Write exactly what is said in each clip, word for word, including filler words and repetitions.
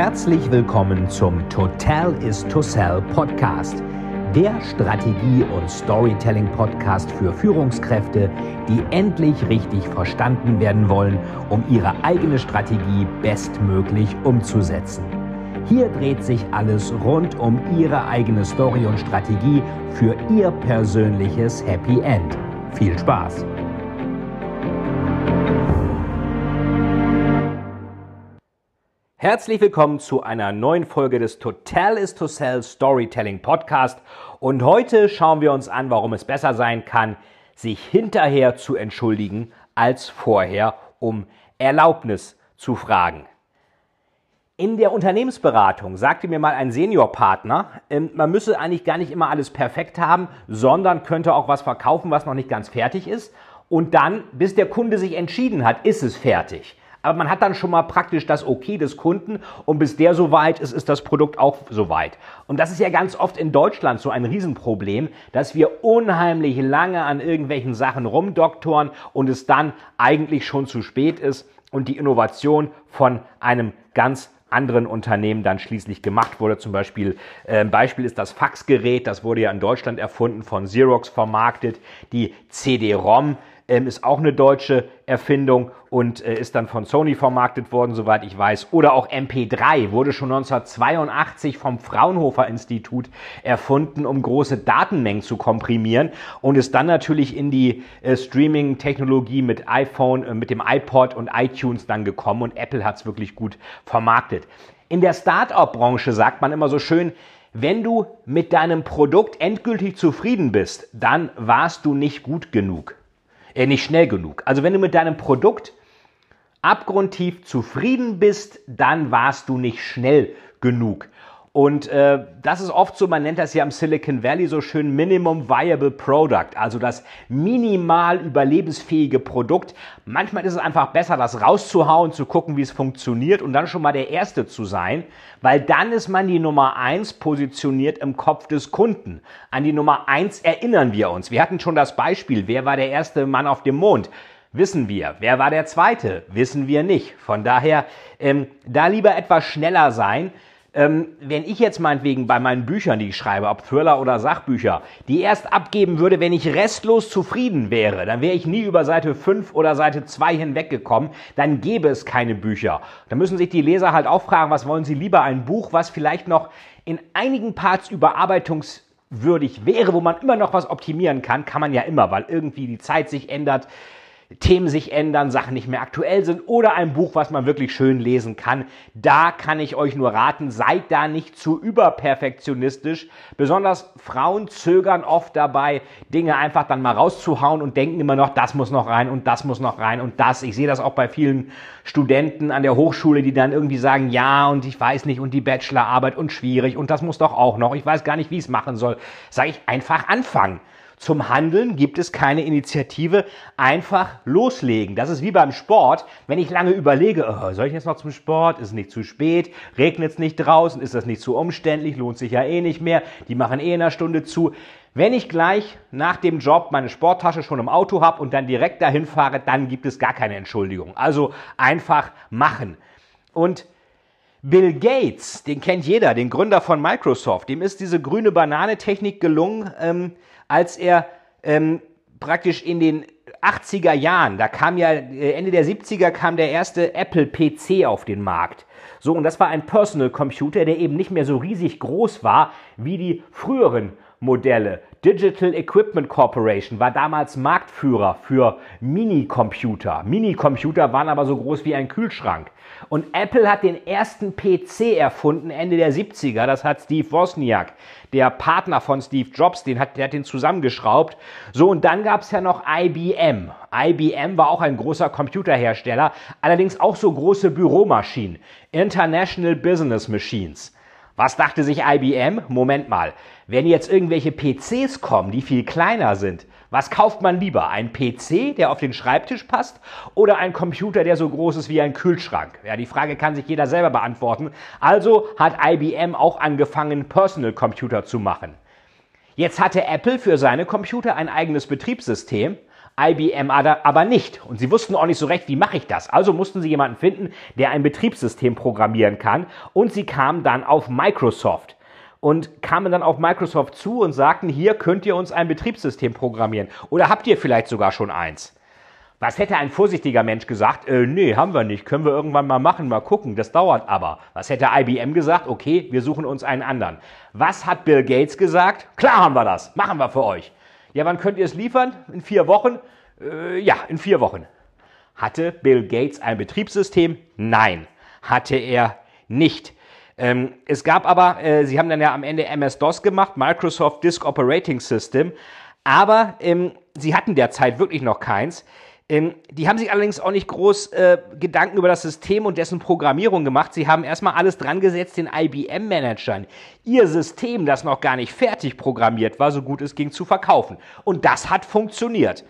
Herzlich willkommen zum Total is to Sell Podcast, der Strategie- und Storytelling-Podcast für Führungskräfte, die endlich richtig verstanden werden wollen, um ihre eigene Strategie bestmöglich umzusetzen. Hier dreht sich alles rund um Ihre eigene Story und Strategie für Ihr persönliches Happy End. Viel Spaß! Herzlich willkommen zu einer neuen Folge des Total is to Sell Storytelling Podcast. Und heute schauen wir uns an, warum es besser sein kann, sich hinterher zu entschuldigen, als vorher um Erlaubnis zu fragen. In der Unternehmensberatung sagte mir mal ein Seniorpartner, man müsse eigentlich gar nicht immer alles perfekt haben, sondern könnte auch was verkaufen, was noch nicht ganz fertig ist. Und dann, bis der Kunde sich entschieden hat, ist es fertig. Aber man hat dann schon mal praktisch das Okay des Kunden und bis der soweit ist, ist das Produkt auch soweit. Und das ist ja ganz oft in Deutschland so ein Riesenproblem, dass wir unheimlich lange an irgendwelchen Sachen rumdoktoren und es dann eigentlich schon zu spät ist und die Innovation von einem ganz anderen Unternehmen dann schließlich gemacht wurde. Zum Beispiel, äh, Beispiel ist das Faxgerät, das wurde ja in Deutschland erfunden, von Xerox vermarktet. Die C D-ROM ähm, ist auch eine deutsche Erfindung und äh, ist dann von Sony vermarktet worden, soweit ich weiß. Oder auch M P drei wurde schon neunzehnhundertzweiundachtzig vom Fraunhofer Institut erfunden, um große Datenmengen zu komprimieren und ist dann natürlich in die äh, Streaming-Technologie mit iPhone, äh, mit dem iPod und iTunes dann gekommen und Apple hat es wirklich gut vermarktet. In der Start-up-Branche sagt man immer so schön, wenn du mit deinem Produkt endgültig zufrieden bist, dann warst du nicht gut genug. Äh, nicht schnell genug. Also wenn du mit deinem Produkt abgrundtief zufrieden bist, dann warst du nicht schnell genug. Und äh, das ist oft so, man nennt das ja im Silicon Valley so schön Minimum Viable Product, also das minimal überlebensfähige Produkt. Manchmal ist es einfach besser, das rauszuhauen, zu gucken, wie es funktioniert und dann schon mal der Erste zu sein, weil dann ist man die Nummer eins positioniert im Kopf des Kunden. An die Nummer eins erinnern wir uns. Wir hatten schon das Beispiel, wer war der erste Mann auf dem Mond? Wissen wir. Wer war der Zweite? Wissen wir nicht. Von daher, ähm, da lieber etwas schneller sein. Ähm, wenn ich jetzt meinetwegen bei meinen Büchern, die ich schreibe, ob Thriller oder Sachbücher, die erst abgeben würde, wenn ich restlos zufrieden wäre, dann wäre ich nie über Seite fünf oder Seite zwei hinweggekommen, dann gäbe es keine Bücher. Da müssen sich die Leser halt auch fragen, was wollen sie lieber? Ein Buch, was vielleicht noch in einigen Parts überarbeitungswürdig wäre, wo man immer noch was optimieren kann, kann man ja immer, weil irgendwie die Zeit sich ändert, Themen sich ändern, Sachen nicht mehr aktuell sind oder ein Buch, was man wirklich schön lesen kann. Da kann ich euch nur raten, seid da nicht zu überperfektionistisch. Besonders Frauen zögern oft dabei, Dinge einfach dann mal rauszuhauen und denken immer noch, das muss noch rein und das muss noch rein und das. Ich sehe das auch bei vielen Studenten an der Hochschule, die dann irgendwie sagen, ja und ich weiß nicht und die Bachelorarbeit und schwierig und das muss doch auch noch. Ich weiß gar nicht, wie ich es machen soll. Sage ich, einfach anfangen. Zum Handeln gibt es keine Initiative, einfach loslegen. Das ist wie beim Sport, wenn ich lange überlege, oh, soll ich jetzt noch zum Sport, ist es nicht zu spät, regnet es nicht draußen, ist das nicht zu umständlich, lohnt sich ja eh nicht mehr, die machen eh in einer Stunde zu. Wenn ich gleich nach dem Job meine Sporttasche schon im Auto habe und dann direkt dahin fahre, dann gibt es gar keine Entschuldigung. Also einfach machen. Und Bill Gates, den kennt jeder, den Gründer von Microsoft, dem ist diese grüne Banane-Technik gelungen, ähm, als er ähm, praktisch in den achtziger Jahren, da kam ja Ende der siebziger kam der erste Apple P C auf den Markt. So, und das war ein Personal Computer, der eben nicht mehr so riesig groß war wie die früheren Modelle. Digital Equipment Corporation war damals Marktführer für Minicomputer. Minicomputer waren aber so groß wie ein Kühlschrank. Und Apple hat den ersten P C erfunden Ende der siebziger. Das hat Steve Wozniak, der Partner von Steve Jobs, den hat, der hat den zusammengeschraubt. So, und dann gab es ja noch I B M. I B M war auch ein großer Computerhersteller, allerdings auch so große Büromaschinen. International Business Machines. Was dachte sich I B M? Moment mal, wenn jetzt irgendwelche P Cs kommen, die viel kleiner sind, was kauft man lieber? Ein P C, der auf den Schreibtisch passt oder ein Computer, der so groß ist wie ein Kühlschrank? Ja, die Frage kann sich jeder selber beantworten. Also hat I B M auch angefangen, Personal Computer zu machen. Jetzt hatte Apple für seine Computer ein eigenes Betriebssystem, I B M aber nicht. Und sie wussten auch nicht so recht, wie mache ich das. Also mussten sie jemanden finden, der ein Betriebssystem programmieren kann. Und sie kamen dann auf Microsoft. Und kamen dann auf Microsoft zu und sagten, hier könnt ihr uns ein Betriebssystem programmieren. Oder habt ihr vielleicht sogar schon eins? Was hätte ein vorsichtiger Mensch gesagt? Äh, nee, haben wir nicht. Können wir irgendwann mal machen, mal gucken. Das dauert aber. Was hätte I B M gesagt? Okay, wir suchen uns einen anderen. Was hat Bill Gates gesagt? Klar haben wir das. Machen wir für euch. Ja, wann könnt ihr es liefern? In vier Wochen? Äh, ja, in vier Wochen. Hatte Bill Gates ein Betriebssystem? Nein, hatte er nicht. Ähm, es gab aber, äh, sie haben dann ja am Ende M S-DOS gemacht, Microsoft Disk Operating System, aber ähm, sie hatten derzeit wirklich noch keins. Ähm, die haben sich allerdings auch nicht groß äh, Gedanken über das System und dessen Programmierung gemacht. Sie haben erstmal alles dran gesetzt, den I B M-Managern ihr System, das noch gar nicht fertig programmiert war, so gut es ging, zu verkaufen. Und das hat funktioniert.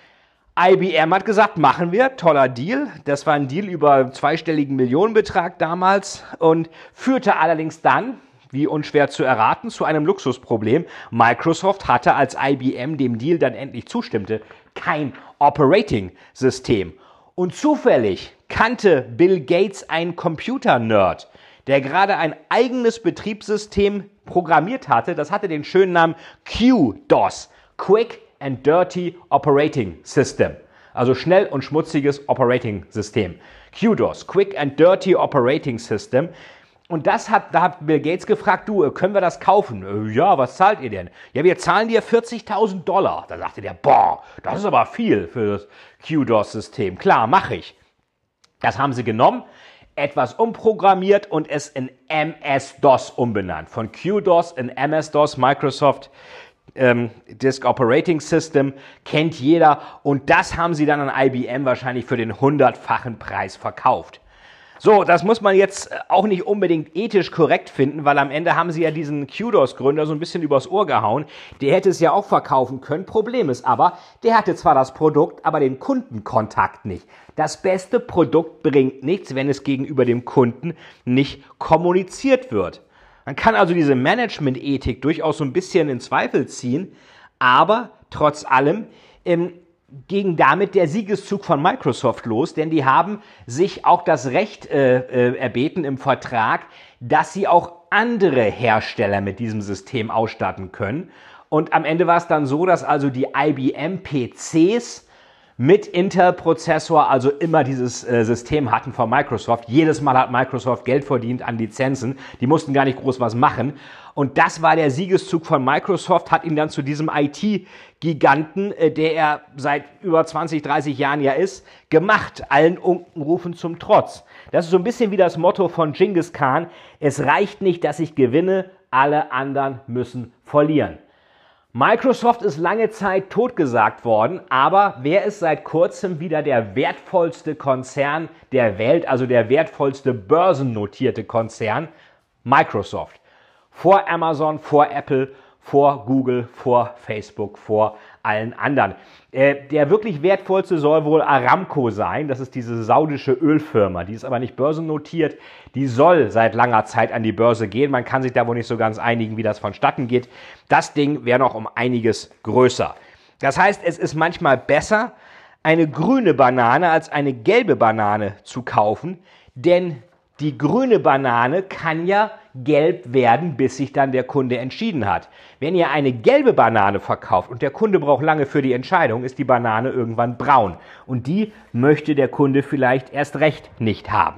I B M hat gesagt, machen wir, toller Deal. Das war ein Deal über zweistelligen Millionenbetrag damals und führte allerdings dann, wie unschwer zu erraten, zu einem Luxusproblem. Microsoft hatte, als I B M dem Deal dann endlich zustimmte, kein Operating-System. Und zufällig kannte Bill Gates einen Computer-Nerd, der gerade ein eigenes Betriebssystem programmiert hatte. Das hatte den schönen Namen Q DOS, Quick and Dirty Operating System. Also schnell und schmutziges Operating System. Q DOS, Quick and Dirty Operating System. Und das hat, da hat Bill Gates gefragt, du, können wir das kaufen? Ja, was zahlt ihr denn? Ja, wir zahlen dir vierzigtausend Dollar. Da sagte der, boah, das ist aber viel für das Q DOS-System. Klar, mache ich. Das haben sie genommen, etwas umprogrammiert und es in M S-DOS umbenannt. Von Q DOS in M S-DOS, Microsoft ähm, Disk Operating System, kennt jeder. Und das haben sie dann an I B M wahrscheinlich für den hundertfachen Preis verkauft. So, das muss man jetzt auch nicht unbedingt ethisch korrekt finden, weil am Ende haben sie ja diesen Q DOS-Gründer so ein bisschen übers Ohr gehauen. Der hätte es ja auch verkaufen können. Problem ist aber, der hatte zwar das Produkt, aber den Kundenkontakt nicht. Das beste Produkt bringt nichts, wenn es gegenüber dem Kunden nicht kommuniziert wird. Man kann also diese Management-Ethik durchaus so ein bisschen in Zweifel ziehen, aber trotz allem ähm, ging damit der Siegeszug von Microsoft los, denn die haben sich auch das Recht äh, äh, erbeten im Vertrag, dass sie auch andere Hersteller mit diesem System ausstatten können. Und am Ende war es dann so, dass also die I B M-P Cs mit Intel-Prozessor also immer dieses äh, System hatten von Microsoft. Jedes Mal hat Microsoft Geld verdient an Lizenzen. Die mussten gar nicht groß was machen. Und das war der Siegeszug von Microsoft, hat ihn dann zu diesem I T-Giganten, äh, der er seit über zwanzig, dreißig Jahren ja ist, gemacht. Allen Unkenrufen zum Trotz. Das ist so ein bisschen wie das Motto von Genghis Khan. Es reicht nicht, dass ich gewinne, alle anderen müssen verlieren. Microsoft ist lange Zeit totgesagt worden, aber wer ist seit kurzem wieder der wertvollste Konzern der Welt, also der wertvollste börsennotierte Konzern? Microsoft. Vor Amazon, vor Apple, vor Google, vor Facebook, vor allen anderen. Äh, der wirklich wertvollste soll wohl Aramco sein. Das ist diese saudische Ölfirma. Die ist aber nicht börsennotiert. Die soll seit langer Zeit an die Börse gehen. Man kann sich da wohl nicht so ganz einigen, wie das vonstatten geht. Das Ding wäre noch um einiges größer. Das heißt, es ist manchmal besser, eine grüne Banane als eine gelbe Banane zu kaufen, denn die grüne Banane kann ja gelb werden, bis sich dann der Kunde entschieden hat. Wenn ihr eine gelbe Banane verkauft und der Kunde braucht lange für die Entscheidung, ist die Banane irgendwann braun. Und die möchte der Kunde vielleicht erst recht nicht haben.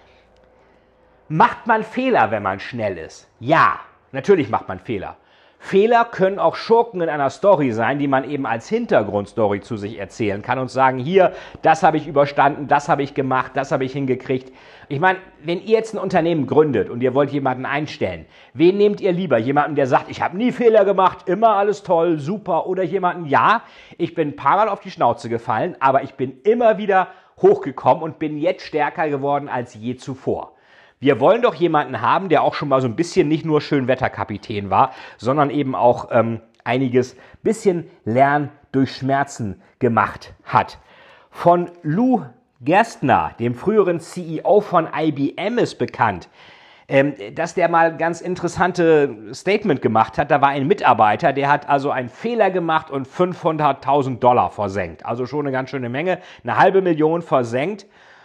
Macht man Fehler, wenn man schnell ist? Ja, natürlich macht man Fehler. Fehler können auch Schurken in einer Story sein, die man eben als Hintergrundstory zu sich erzählen kann und sagen, hier, das habe ich überstanden, das habe ich gemacht, das habe ich hingekriegt. Ich meine, wenn ihr jetzt ein Unternehmen gründet und ihr wollt jemanden einstellen, wen nehmt ihr lieber? Jemanden, der sagt, ich habe nie Fehler gemacht, immer alles toll, super, oder jemanden, ja, ich bin ein paar Mal auf die Schnauze gefallen, aber ich bin immer wieder hochgekommen und bin jetzt stärker geworden als je zuvor. Wir wollen doch jemanden haben, der auch schon mal so ein bisschen nicht nur Schönwetterkapitän war, sondern eben auch ähm, einiges bisschen Lernen durch Schmerzen gemacht hat. Von Lou Gerstner, dem früheren C E O von I B M, ist bekannt, ähm, dass der mal ganz interessante Statement gemacht hat. Da war ein Mitarbeiter, der hat also einen Fehler gemacht und fünfhunderttausend Dollar versenkt. Also schon eine ganz schöne Menge, eine halbe Million versenkt.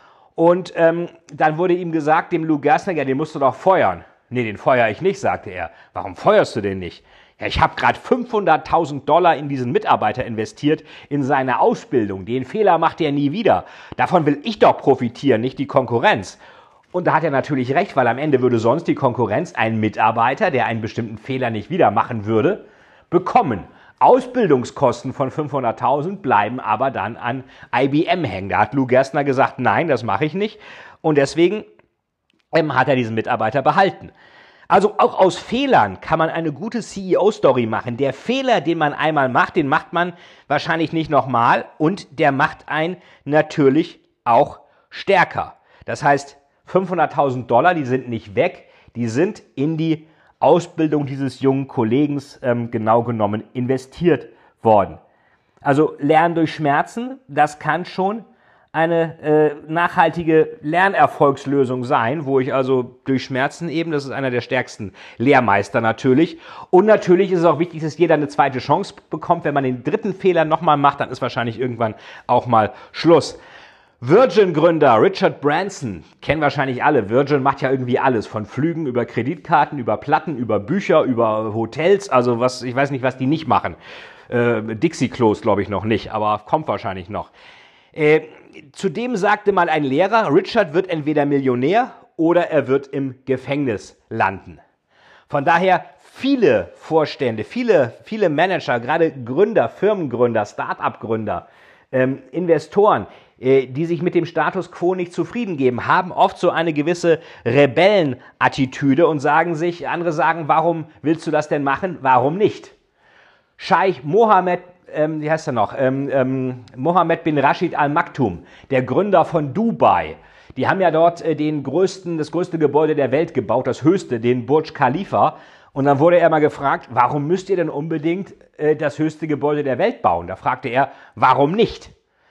Und ähm, dann wurde ihm gesagt, dem Lou Gerstner, ja, den musst du doch feuern. Nee, den feuere ich nicht, sagte er. Warum feuerst du den nicht? Ja, ich habe gerade fünfhunderttausend Dollar in diesen Mitarbeiter investiert, in seine Ausbildung. Den Fehler macht er nie wieder. Davon will ich doch profitieren, nicht die Konkurrenz. Und da hat er natürlich recht, weil am Ende würde sonst die Konkurrenz einen Mitarbeiter, der einen bestimmten Fehler nicht wieder machen würde, bekommen. Ausbildungskosten von fünfhunderttausend bleiben aber dann an I B M hängen. Da hat Lou Gerstner gesagt, nein, das mache ich nicht. Und deswegen ähm, hat er diesen Mitarbeiter behalten. Also auch aus Fehlern kann man eine gute C E O-Story machen. Der Fehler, den man einmal macht, den macht man wahrscheinlich nicht nochmal und der macht einen natürlich auch stärker. Das heißt, fünfhunderttausend Dollar, die sind nicht weg, die sind in die Ausbildung dieses jungen Kollegen ähm, genau genommen investiert worden. Also Lernen durch Schmerzen, das kann schon eine äh, nachhaltige Lernerfolgslösung sein, wo ich also durch Schmerzen eben, das ist einer der stärksten Lehrmeister natürlich. Und natürlich ist es auch wichtig, dass jeder eine zweite Chance bekommt. Wenn man den dritten Fehler nochmal macht, dann ist wahrscheinlich irgendwann auch mal Schluss. Virgin-Gründer Richard Branson, kennen wahrscheinlich alle. Virgin macht ja irgendwie alles, von Flügen über Kreditkarten, über Platten, über Bücher, über Hotels, also was, ich weiß nicht, was die nicht machen. Äh, Dixie-Klos glaube ich noch nicht, aber kommt wahrscheinlich noch. Äh, zudem sagte mal ein Lehrer, Richard wird entweder Millionär oder er wird im Gefängnis landen. Von daher viele Vorstände, viele, viele Manager, gerade Gründer, Firmengründer, Start-up-Gründer, ähm, Investoren, äh, die sich mit dem Status quo nicht zufrieden geben, haben oft so eine gewisse Rebellenattitüde und sagen sich, andere sagen, warum willst du das denn machen, warum nicht? Scheich Mohammed Ähm, wie heißt er noch? Ähm, ähm, Mohammed bin Rashid Al Maktoum, der Gründer von Dubai. Die haben ja dort äh, den größten, das größte Gebäude der Welt gebaut, das höchste, den Burj Khalifa. Und dann wurde er mal gefragt, warum müsst ihr denn unbedingt äh, das höchste Gebäude der Welt bauen? Da fragte er, warum nicht?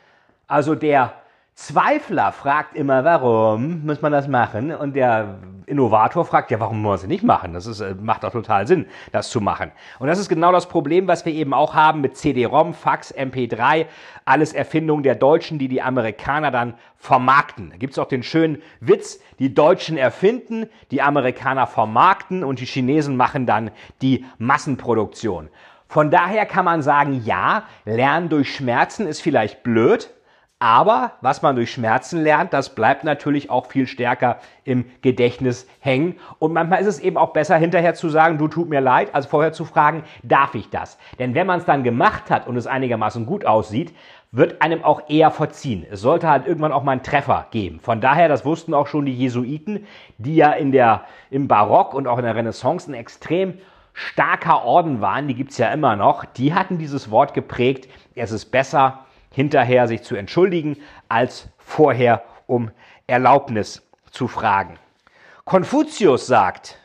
Also der Zweifler fragt immer, warum muss man das machen? Und der Innovator fragt, ja, warum muss man es nicht machen? Das ist, macht doch total Sinn, das zu machen. Und das ist genau das Problem, was wir eben auch haben mit C D-ROM, Fax, M P drei, alles Erfindungen der Deutschen, die die Amerikaner dann vermarkten. Da gibt es auch den schönen Witz, die Deutschen erfinden, die Amerikaner vermarkten und die Chinesen machen dann die Massenproduktion. Von daher kann man sagen, ja, Lernen durch Schmerzen ist vielleicht blöd, aber was man durch Schmerzen lernt, das bleibt natürlich auch viel stärker im Gedächtnis hängen. Und manchmal ist es eben auch besser, hinterher zu sagen, du, tut mir leid, als vorher zu fragen, darf ich das? Denn wenn man es dann gemacht hat und es einigermaßen gut aussieht, wird einem auch eher verziehen. Es sollte halt irgendwann auch mal einen Treffer geben. Von daher, das wussten auch schon die Jesuiten, die ja in der, im Barock und auch in der Renaissance ein extrem starker Orden waren, die gibt es ja immer noch, die hatten dieses Wort geprägt, es ist besser, hinterher sich zu entschuldigen, als vorher um Erlaubnis zu fragen. Konfuzius sagt,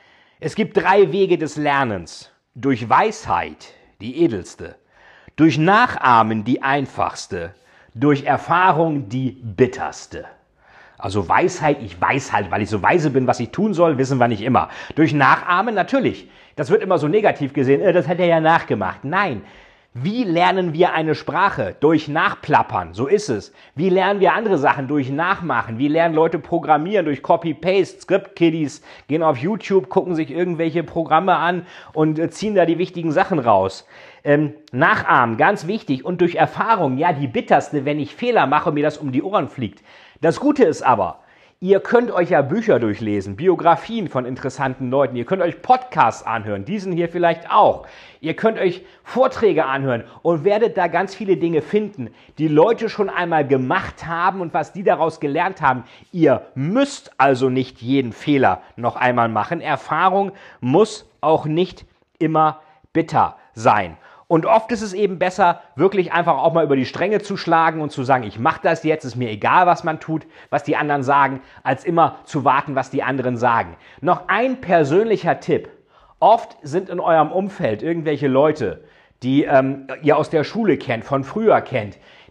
es gibt drei Wege des Lernens. Durch Weisheit, die edelste, durch Nachahmen, die einfachste, durch Erfahrung, die bitterste. Also Weisheit, ich weiß halt, weil ich so weise bin, was ich tun soll, wissen wir nicht immer. Durch Nachahmen, natürlich. Das wird immer so negativ gesehen, äh, das hat er ja nachgemacht. Nein. Wie lernen wir eine Sprache? Durch Nachplappern, so ist es. Wie lernen wir andere Sachen? Durch Nachmachen. Wie lernen Leute programmieren? Durch Copy-Paste. Script-Kiddies gehen auf YouTube, gucken sich irgendwelche Programme an und äh, ziehen da die wichtigen Sachen raus. Ähm, nachahmen, ganz wichtig. Und durch Erfahrung, ja, die bitterste, wenn ich Fehler mache und mir das um die Ohren fliegt. Das Gute ist aber, ihr könnt euch ja Bücher durchlesen, Biografien von interessanten Leuten. Ihr könnt euch Podcasts anhören, diesen hier vielleicht auch. Ihr könnt euch Vorträge anhören und werdet da ganz viele Dinge finden, die Leute schon einmal gemacht haben und was die daraus gelernt haben. Ihr müsst also nicht jeden Fehler noch einmal machen. Erfahrung muss auch nicht immer bitter sein. Und oft ist es eben besser, wirklich einfach auch mal über die Stränge zu schlagen und zu sagen, ich mache das jetzt, ist mir egal, was man tut, was die anderen sagen, als immer zu warten, was die anderen sagen. Noch ein persönlicher Tipp. Oft sind in eurem Umfeld irgendwelche Leute, die ähm, ihr aus der Schule kennt, von früher kennt,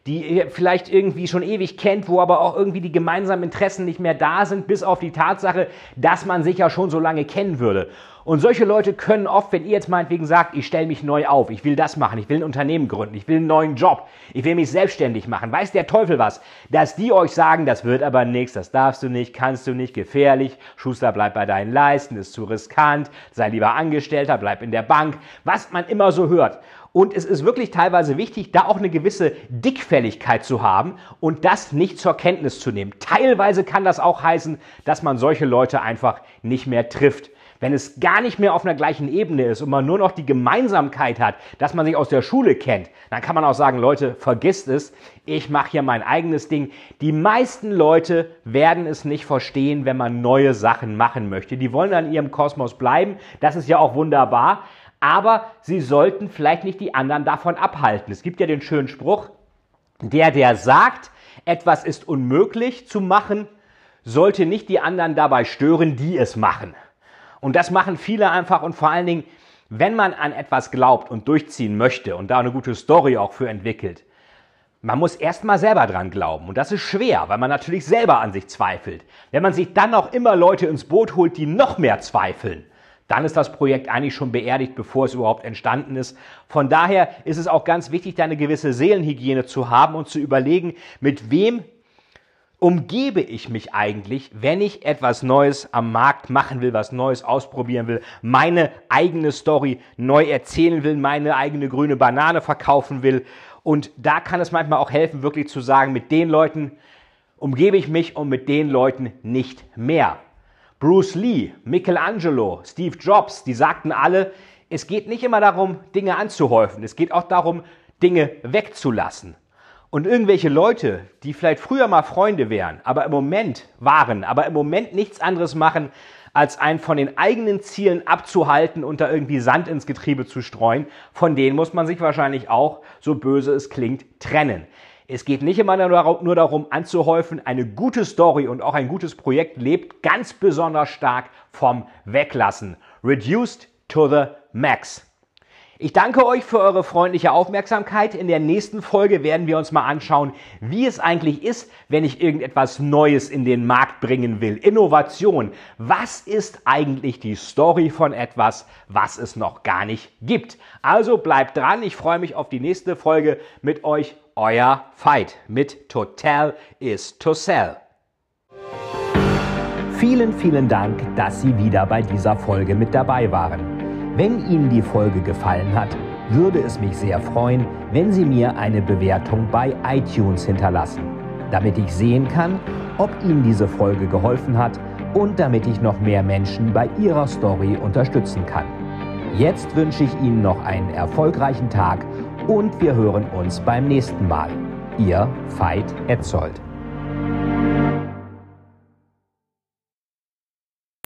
die ihr vielleicht irgendwie schon ewig kennt, wo aber auch irgendwie die gemeinsamen Interessen nicht mehr da sind, bis auf die Tatsache, dass man sich ja schon so lange kennen würde. Und solche Leute können oft, wenn ihr jetzt meinetwegen sagt, ich stelle mich neu auf, ich will das machen, ich will ein Unternehmen gründen, ich will einen neuen Job, ich will mich selbstständig machen, weiß der Teufel was, dass die euch sagen, das wird aber nichts, das darfst du nicht, kannst du nicht, gefährlich, Schuster, bleib bei deinen Leisten, ist zu riskant, sei lieber Angestellter, bleib in der Bank, was man immer so hört. Und es ist wirklich teilweise wichtig, da auch eine gewisse Dickfälligkeit zu haben und das nicht zur Kenntnis zu nehmen. Teilweise kann das auch heißen, dass man solche Leute einfach nicht mehr trifft. Wenn es gar nicht mehr auf einer gleichen Ebene ist und man nur noch die Gemeinsamkeit hat, dass man sich aus der Schule kennt, dann kann man auch sagen, Leute, vergisst es, ich mache hier mein eigenes Ding. Die meisten Leute werden es nicht verstehen, wenn man neue Sachen machen möchte. Die wollen an ihrem Kosmos bleiben, das ist ja auch wunderbar, aber sie sollten vielleicht nicht die anderen davon abhalten. Es gibt ja den schönen Spruch, der, der sagt, etwas ist unmöglich zu machen, sollte nicht die anderen dabei stören, die es machen. Und das machen viele einfach und vor allen Dingen, wenn man an etwas glaubt und durchziehen möchte und da eine gute Story auch für entwickelt, man muss erst mal selber dran glauben und das ist schwer, weil man natürlich selber an sich zweifelt. Wenn man sich dann auch immer Leute ins Boot holt, die noch mehr zweifeln, dann ist das Projekt eigentlich schon beerdigt, bevor es überhaupt entstanden ist. Von daher ist es auch ganz wichtig, da eine gewisse Seelenhygiene zu haben und zu überlegen, mit wem umgebe ich mich eigentlich, wenn ich etwas Neues am Markt machen will, was Neues ausprobieren will, meine eigene Story neu erzählen will, meine eigene grüne Banane verkaufen will. Und da kann es manchmal auch helfen, wirklich zu sagen, mit den Leuten umgebe ich mich und mit den Leuten nicht mehr. Bruce Lee, Michelangelo, Steve Jobs, die sagten alle, es geht nicht immer darum, Dinge anzuhäufen, es geht auch darum, Dinge wegzulassen. Und irgendwelche Leute, die vielleicht früher mal Freunde wären, aber im Moment waren, aber im Moment nichts anderes machen, als einen von den eigenen Zielen abzuhalten und da irgendwie Sand ins Getriebe zu streuen, von denen muss man sich wahrscheinlich auch, so böse es klingt, trennen. Es geht nicht immer nur darum anzuhäufen, eine gute Story und auch ein gutes Projekt lebt ganz besonders stark vom Weglassen. Reduced to the max. Ich danke euch für eure freundliche Aufmerksamkeit. In der nächsten Folge werden wir uns mal anschauen, wie es eigentlich ist, wenn ich irgendetwas Neues in den Markt bringen will. Innovation. Was ist eigentlich die Story von etwas, was es noch gar nicht gibt? Also bleibt dran. Ich freue mich auf die nächste Folge mit euch. Euer Veit mit Total is to Sell. Vielen, vielen Dank, dass Sie wieder bei dieser Folge mit dabei waren. Wenn Ihnen die Folge gefallen hat, würde es mich sehr freuen, wenn Sie mir eine Bewertung bei iTunes hinterlassen, damit ich sehen kann, ob Ihnen diese Folge geholfen hat und damit ich noch mehr Menschen bei ihrer Story unterstützen kann. Jetzt wünsche ich Ihnen noch einen erfolgreichen Tag und wir hören uns beim nächsten Mal. Ihr Veit Etzold.